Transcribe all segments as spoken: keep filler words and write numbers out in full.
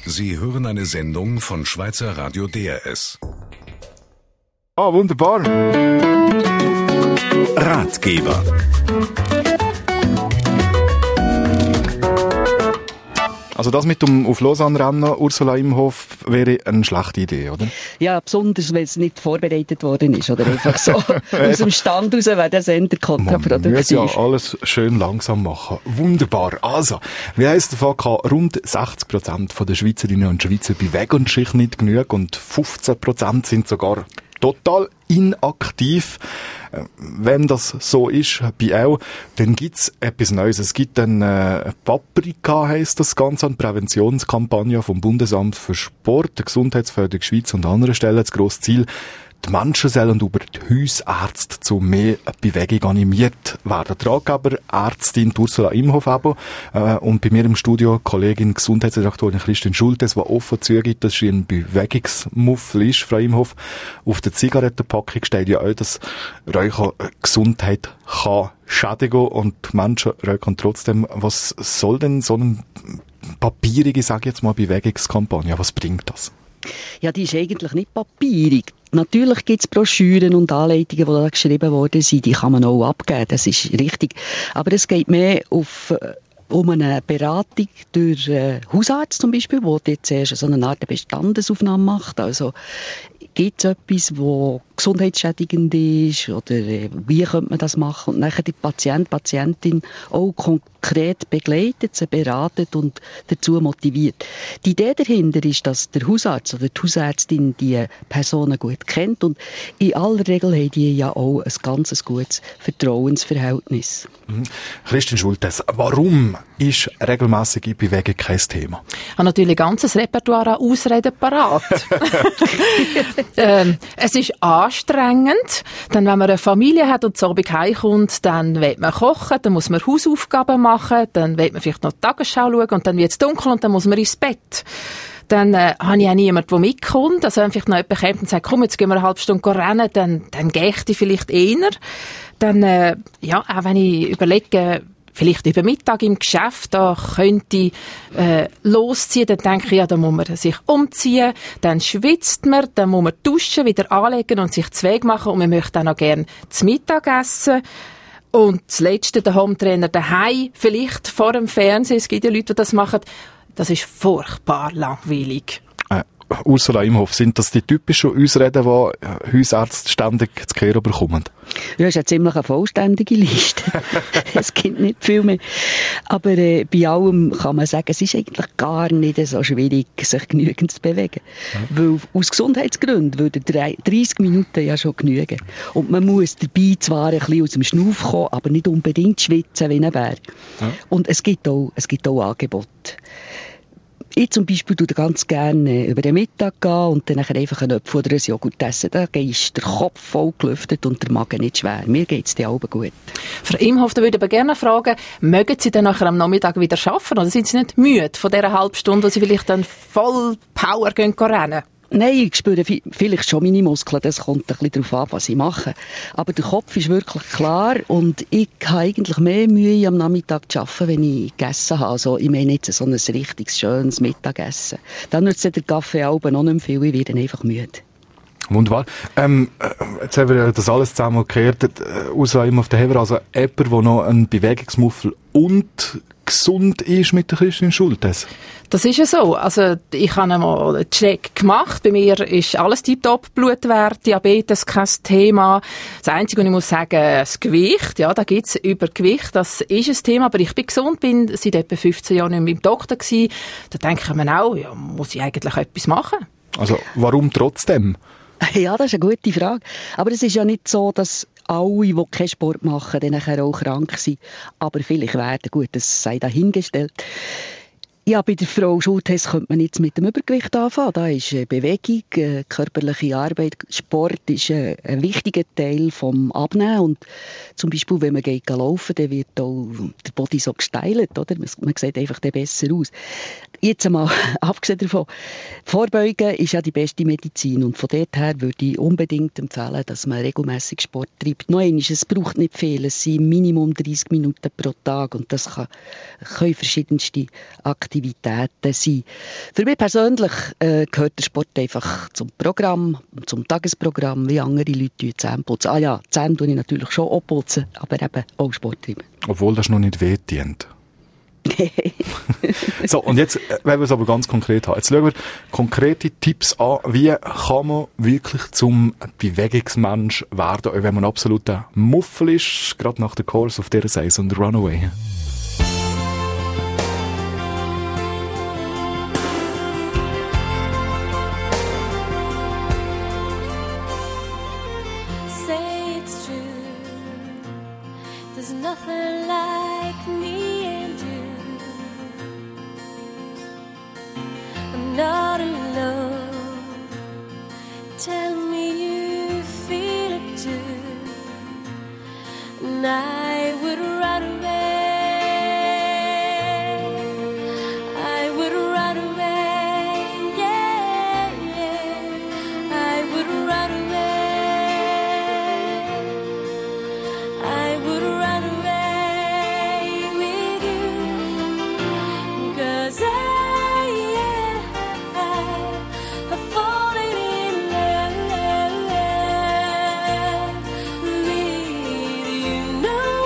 Sie hören eine Sendung von Schweizer Radio D R S. Ah, wunderbar. Ratgeber. Also das mit dem auf Lausanne rennen, Ursula Imhof, wäre eine schlechte Idee, oder? Ja, besonders, wenn es nicht vorbereitet worden ist. Oder einfach so aus dem Stand raus wäre der Sender kontraproduktiv. Man muss ja alles schön langsam machen. Wunderbar. Also, wie heisst der Fall, rund sechzig Prozent der Schweizerinnen und Schweizer bewegen sich nicht genug und fünfzehn Prozent sind sogar total inaktiv. Wenn das so ist, bei auch, dann gibt's etwas Neues. Es gibt ein äh, Paprika, heisst das Ganze, eine Präventionskampagne vom Bundesamt für Sport, der Gesundheitsförderung Schweiz und anderen Stellen. Das grosse Ziel, die Menschen sollen über die Hausärzte zu mehr Bewegung animiert werden. Die Ratgeber Ärztin Ursula Imhof aber, äh, und bei mir im Studio Kollegin Gesundheitsredaktorin Christine Schultes, die offen zugibt, dass sie ein Bewegungsmuffel ist, Frau Imhof. Auf der Zigarettenpackung steht ja auch, dass Räuchern Gesundheit kann schädigen und die Menschen rauchen trotzdem. Was soll denn so eine papierige, sage ich jetzt mal, Bewegungskampagne? Was bringt das? Ja, die ist eigentlich nicht papierig. Natürlich gibt es Broschüren und Anleitungen, die da geschrieben worden sind, die kann man auch abgeben, das ist richtig. Aber es geht mehr auf, um eine Beratung durch äh, Hausarzt zum Beispiel, der jetzt erst so eine Art Bestandesaufnahme macht. Also gibt es etwas, das gesundheitsschädigend ist oder äh, wie könnte man das machen? Und nachher die Patient, Patientin auch konkret begleitet, sie beratet und dazu motiviert. Die Idee dahinter ist, dass der Hausarzt oder die Hausärztin die Personen gut kennt und in aller Regel haben die ja auch ein ganz gutes Vertrauensverhältnis. Mhm. Christine Schultes, warum ist regelmässige Bewegung kein Thema? Ich habe natürlich ein ganzes Repertoire an Ausreden parat. ähm, es ist anstrengend. Dann, wenn man eine Familie hat und zu Abend heimkommt, dann will man kochen, dann muss man Hausaufgaben machen, dann will man vielleicht noch die Tagesschau schauen und dann wird es dunkel und dann muss man ins Bett. Dann äh, habe ich auch niemanden, der mitkommt. Also wenn vielleicht noch jemand kommt und sagt, komm, jetzt gehen wir eine halbe Stunde rennen, dann, dann gehe ich vielleicht eher. Dann, äh, ja, auch wenn ich überlege, vielleicht über Mittag im Geschäft, da könnte ich äh, losziehen, dann denke ich, ja, da muss man sich umziehen, dann schwitzt man, dann muss man duschen, wieder anlegen und sich zu Weg machen und man möchte auch noch gerne zu Mittag essen. Und das Letzte, der Hometrainer daheim, vielleicht vor dem Fernsehen, es gibt ja Leute, die das machen, das ist furchtbar langweilig. Äh, Ursula Imhof, sind das die typischen Ausreden, die Hausärzte ständig zu hören bekommen? Ja, das ist eine ziemlich eine vollständige Liste. Es gibt nicht viel mehr. Aber äh, bei allem kann man sagen, es ist eigentlich gar nicht so schwierig, sich genügend zu bewegen. Ja. Weil aus Gesundheitsgründen würden dreissig Minuten ja schon genügen. Und man muss dabei zwar ein bisschen aus dem Schnuff kommen, aber nicht unbedingt schwitzen wie ein Bär. Ja. Und es gibt auch, es gibt auch Angebote. Ich zum Beispiel tue ganz gerne über den Mittag gehen und dann einfach einen Apfel oder ein Joghurt essen. Da ist der Kopf voll gelüftet und der Magen nicht schwer. Mir geht es dann auch gut. Frau Imhof, da würde ich aber gerne fragen, mögen Sie dann nachher am Nachmittag wieder arbeiten oder sind Sie nicht müde von dieser halben Stunde, wo Sie vielleicht dann voll Power gehen rennen? Nein, ich spüre vielleicht schon meine Muskeln, das kommt ein bisschen darauf an, was ich mache. Aber der Kopf ist wirklich klar und ich habe eigentlich mehr Mühe am Nachmittag zu arbeiten, wenn ich gegessen habe. Also, ich meine jetzt so ein richtig schönes Mittagessen. Dann nützt der Kaffee auch noch nicht mehr viel, ich werde einfach müde. Wunderbar. Ähm, jetzt haben wir das alles zusammen gehört. Äh, Ursula Imhof, da haben wir also jemanden, der noch einen Bewegungsmuffel und gesund ist mit der Christine Schultes. Das ist ja so. Also, ich habe einmal einen Check gemacht. Bei mir ist alles tiptop, Blutwert, Diabetes, kein Thema. Das Einzige, was ich muss sagen, das Gewicht. Ja, da gibt's Übergewicht. Das ist ein Thema. Aber ich bin gesund, bin seit etwa fünfzehn Jahren nicht mehr beim Doktor gewesen. Da denke man auch, ja, muss ich eigentlich etwas machen? Also, warum trotzdem? Ja, das ist eine gute Frage. Aber es ist ja nicht so, dass alle, die keinen Sport machen, dann nachher auch krank sind. Aber vielleicht werden, gut, das sei dahingestellt. Ja, bei der Frau Schultes könnte man jetzt mit dem Übergewicht anfangen. Da ist Bewegung, körperliche Arbeit, Sport ist ein wichtiger Teil vom Abnehmen. Und zum Beispiel, wenn man geht laufen, dann wird auch der Body so gestylt, oder? Man sieht einfach besser aus. Jetzt einmal, abgesehen davon, Vorbeugen ist ja die beste Medizin. Und von dort her würde ich unbedingt empfehlen, dass man regelmässig Sport treibt. Noch einmal, es braucht nicht viel. Es sind Minimum dreissig Minuten pro Tag. Und das kann, können verschiedenste Aktivitäten Aktivitäten sind. Für mich persönlich äh, gehört der Sport einfach zum Programm, zum Tagesprogramm, wie andere Leute Zähne putzen. Ah ja, Zähne tue ich natürlich schon auch putzen, aber eben auch Sport treiben. Obwohl das noch nicht wehtut. So, und jetzt wollen wir es aber ganz konkret haben. Jetzt schauen wir konkrete Tipps an, wie kann man wirklich zum Bewegungsmensch werden, auch wenn man absolut ein Muffel ist, gerade nach der Course of dieser Saison Runaway. Say it's true, there's nothing like me and you. I'm not alone. Tell me you feel it too, and I would run away. I would run away. Yeah, yeah. I would run away. I would run away with you, 'cause I no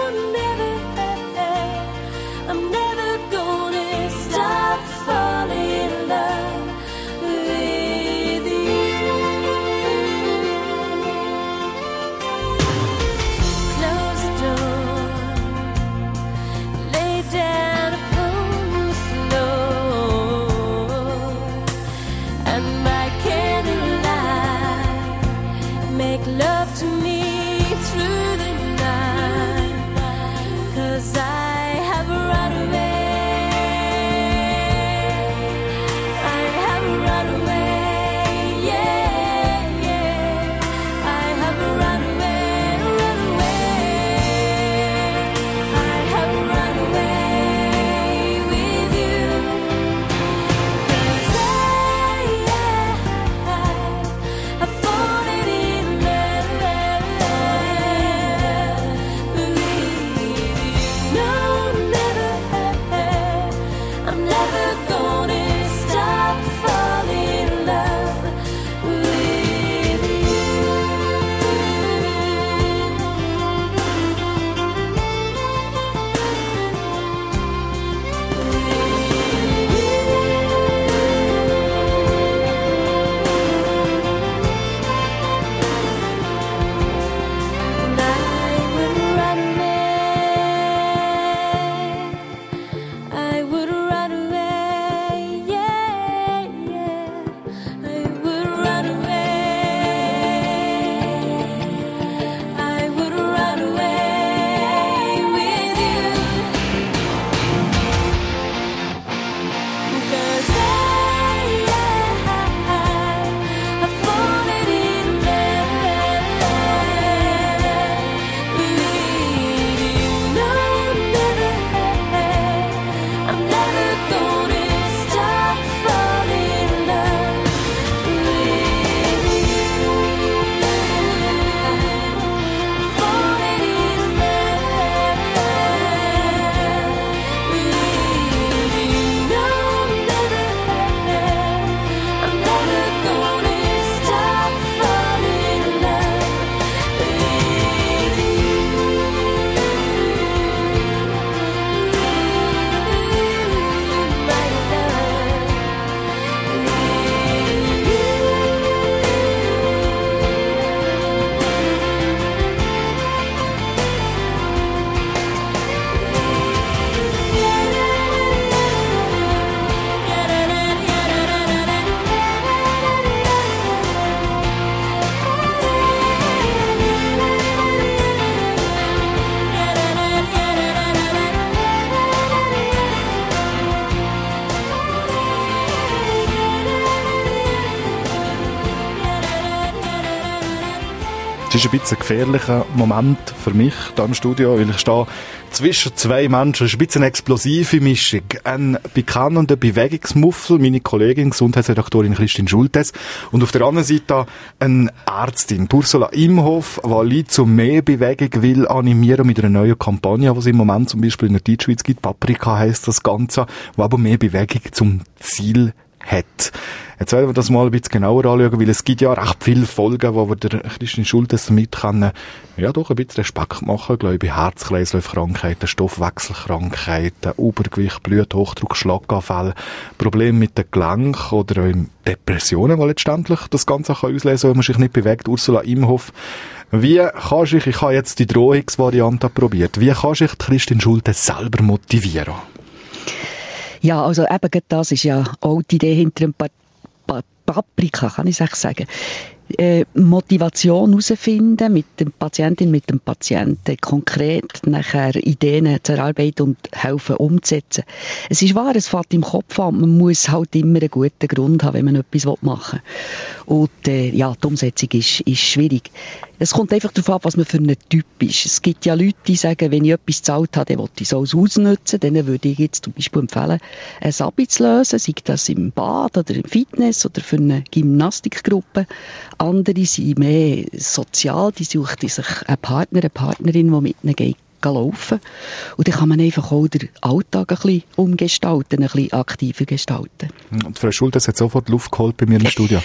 Es ist ein bisschen ein gefährlicher Moment für mich hier im Studio, weil ich stehe zwischen zwei Menschen. Es ist ein bisschen eine explosive Mischung. Ein bekannter Bewegungsmuffel, meine Kollegin, Gesundheitsredaktorin Christine Schultes, und auf der anderen Seite eine Ärztin, Ursula Imhof, die Leute zu mehr Bewegung will animieren mit einer neuen Kampagne, die es im Moment zum Beispiel in der Deutschschweiz gibt. Paprika heisst das Ganze, wo aber mehr Bewegung zum Ziel hat. Jetzt werden wir das mal ein bisschen genauer anschauen, weil es gibt ja recht viele Folgen, wo wir der Christine Schultes damit können, ja doch ein bisschen Respekt machen, glaube ich, Herz-Kreislauf-Krankheiten, Stoffwechselkrankheiten, Übergewicht, Bluthochdruck, Schlaganfall, Probleme mit den Gelenken oder Depressionen, die letztendlich das Ganze kann auslösen, wenn man sich nicht bewegt. Ursula Imhof, wie kannst du, ich habe jetzt die Drohungsvariante probiert, wie kannst du dich Christine Schultes selber motivieren? Ja, also eben das ist ja auch die Idee hinter dem pa- pa- Paprika, kann ich es sagen. Äh, Motivation herausfinden mit dem Patientin, mit dem Patienten, konkret nachher Ideen zu erarbeiten und helfen umzusetzen. Es ist wahr, es fällt im Kopf an, man muss halt immer einen guten Grund haben, wenn man etwas machen will. Und äh, ja, die Umsetzung ist, ist schwierig. Es kommt einfach darauf ab, was man für ein Typ ist. Es gibt ja Leute, die sagen, wenn ich etwas gezahlt habe, dann will ich es auch ausnutzen. Denen würde ich jetzt zum Beispiel empfehlen, ein Abi zu lösen, sei das im Bad oder im Fitness oder für eine Gymnastikgruppe. Andere sind mehr sozial, die suchen sich einen Partner, eine Partnerin, die mit ihnen geht, laufen. Und dann kann man einfach auch den Alltag ein bisschen umgestalten, ein bisschen aktiver gestalten. Und Frau Schultes hat sofort Luft geholt bei mir im Studio.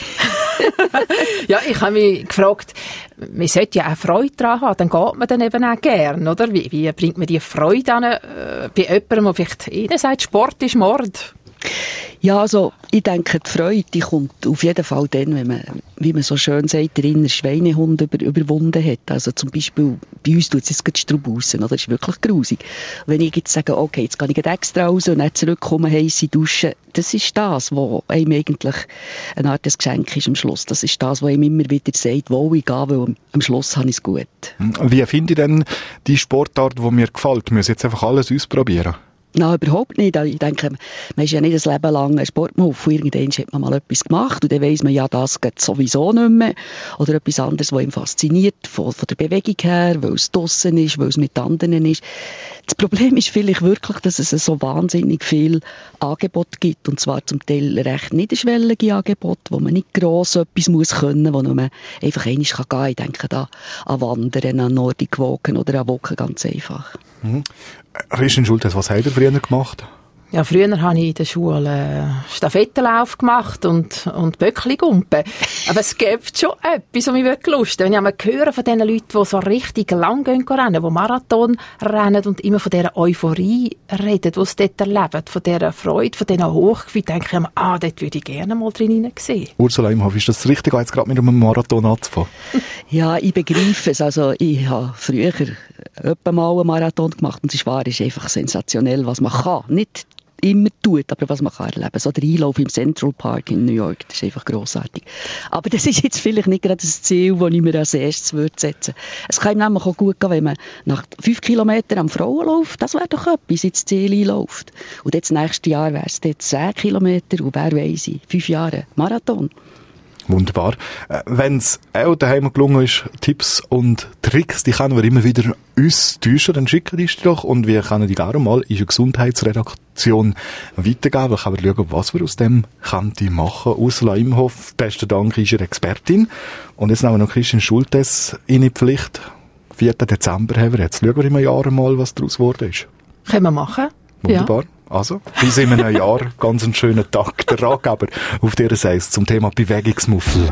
Ja, ich habe mich gefragt, man sollte ja auch Freude daran haben, dann geht man dann eben auch gern, oder? Wie, wie bringt man die Freude an, äh, bei jemandem, der vielleicht jeder sagt, Sport ist Mord? Ja, also ich denke, die Freude die kommt auf jeden Fall dann, wenn man, wie man so schön sagt, der innere Schweinehund über, überwunden hat. Also zum Beispiel, bei uns tut es jetzt gerade Straubussen, oder? Das ist wirklich grusig. Wenn ich jetzt sage, okay, jetzt gehe ich extra raus und dann zurückkomme, heisse duschen, das ist das, was einem eigentlich eine Art des Geschenk ist am Schluss. Das ist das, was einem immer wieder sagt, wo ich gehe, weil am Schluss habe ich es gut. Wie finde ich denn die Sportart, die mir gefällt? Wir müssen jetzt einfach alles ausprobieren. Nein, überhaupt nicht. Ich denke, man ist ja nicht ein Leben lang ein Sportmuff. Irgendwann hat man mal etwas gemacht und dann weiss man, ja, das geht sowieso nicht mehr. Oder etwas anderes, was ihn fasziniert, von, von der Bewegung her, weil es draussen ist, weil es mit anderen ist. Das Problem ist vielleicht wirklich, dass es so wahnsinnig viel Angebot gibt. Und zwar zum Teil recht niederschwellige Angebote, wo man nicht gross etwas muss können, wo man einfach einmal gehen kann. Ich denke da an Wandern, an Nordic Walken oder an Walken ganz einfach. Mhm. Christine Schultes, was habt ihr früher gemacht? Ja, früher habe ich in der Schule äh, Stafettenlauf gemacht und, und Böckli-Gumpen. Aber es gibt schon etwas, was mich wirklich lust. Wenn ich einmal höre von den Leuten, die so richtig lang gehen rennen, die Marathon rennen und immer von dieser Euphorie reden, die sie dort erleben, von dieser Freude, von diesen Hochgefühlen, denke ich immer, ah, dort würde ich gerne mal drin sehen. Ursula Imhof, ist das richtig, jetzt gerade mit einem Marathon anzufangen? Ja, ich begreife es. Also, ich habe früher etwa mal einen Marathon gemacht und es ist wahr, es ist einfach sensationell, was man kann. Nicht immer tut, aber was man kann erleben. So der Einlauf im Central Park in New York, das ist einfach grossartig. Aber das ist jetzt vielleicht nicht gerade das Ziel, das ich mir als erstes würde setzen würde. Es kann nämlich auch gut gehen, wenn man nach fünf Kilometern am Frauenlauf, das wäre doch etwas, ins Ziel einläuft. Und jetzt nächstes Jahr wäre es jetzt zehn Kilometer und wer weiss ich, fünf Jahre Marathon. Wunderbar. Äh, Wenn es auch daheim gelungen ist, Tipps und Tricks, die können wir immer wieder uns täuschen, dann schicken die doch und wir können die gerne mal in der Gesundheitsredaktion weitergeben. Wir können schauen, was wir aus dem könnte machen. Ursula Imhof, besten Dank, ist Ihre Expertin. Und jetzt nehmen wir noch Christine Schultes in die Pflicht. vierten Dezember haben wir jetzt. Schauen wir im Jahr mal, was daraus geworden ist. Können wir machen. Wunderbar. Ja. Also, bis in einem Jahr, ganz einen schönen Tag. Der Ratgeber auf dieser Seite zum Thema Bewegungsmuffel.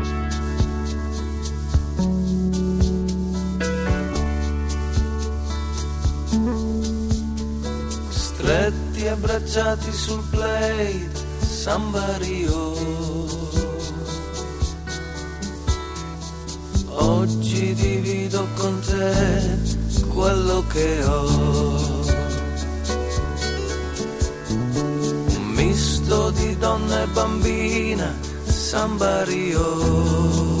Stretti abbracciati sul play, Samba Rio. Oggi divido con te quello che ho. Misto di donna e bambina, Samba Rio.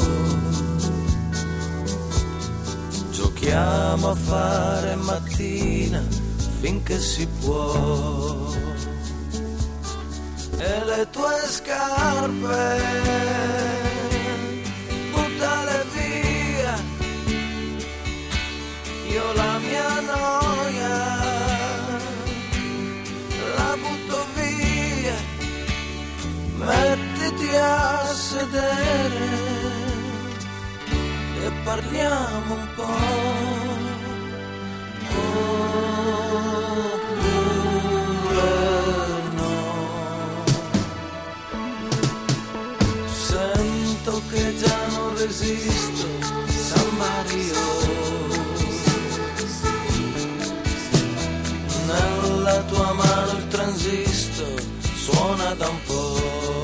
Giochiamo a fare mattina finché si può. E le tue scarpe buttale via, a sedere e parliamo un po'. Oppure no. Sento che già non resisto, San Mario. Nella tua mano il transistor suona da un po'.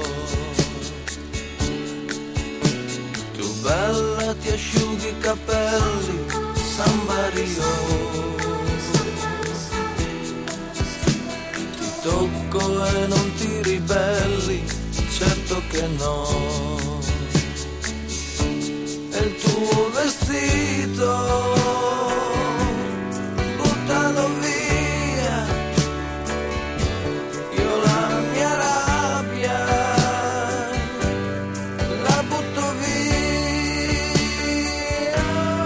Tu bella ti asciughi i capelli, San Mario. Ti tocco e non ti ribelli, certo che no. E il tuo vestito buttalo via, io la mia rabbia la butto via.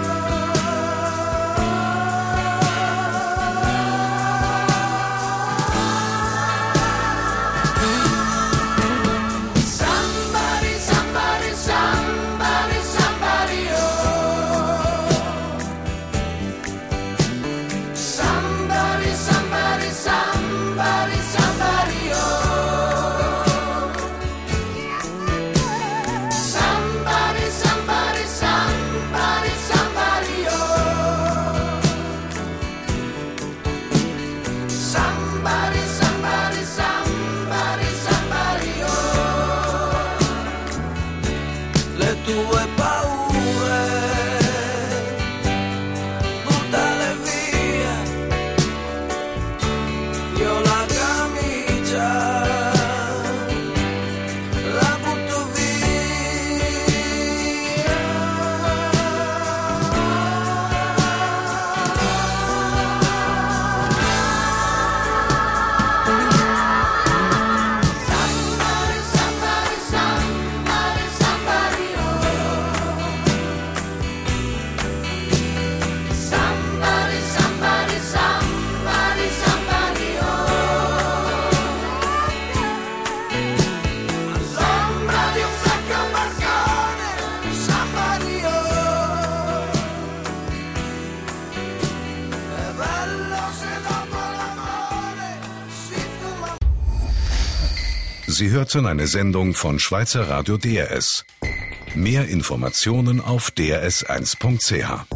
Somebody, somebody, somebody, somebody, oh. Somebody, somebody, somebody, somebody, oh. Somebody, somebody, somebody, somebody, oh. Somebody, somebody, somebody, somebody, oh. Le tue paure buttale via, io la camicia la butto Somebody, somebody, somebody, somebody, oh. Somebody, somebody, somebody, somebody, oh. All'ombra di un vecchio balcone, somebody, oh. È bello se dopo l'amore si fuma. Sie hörten eine Sendung von Schweizer Radio D R S. Mehr Informationen auf d r s eins punkt c h.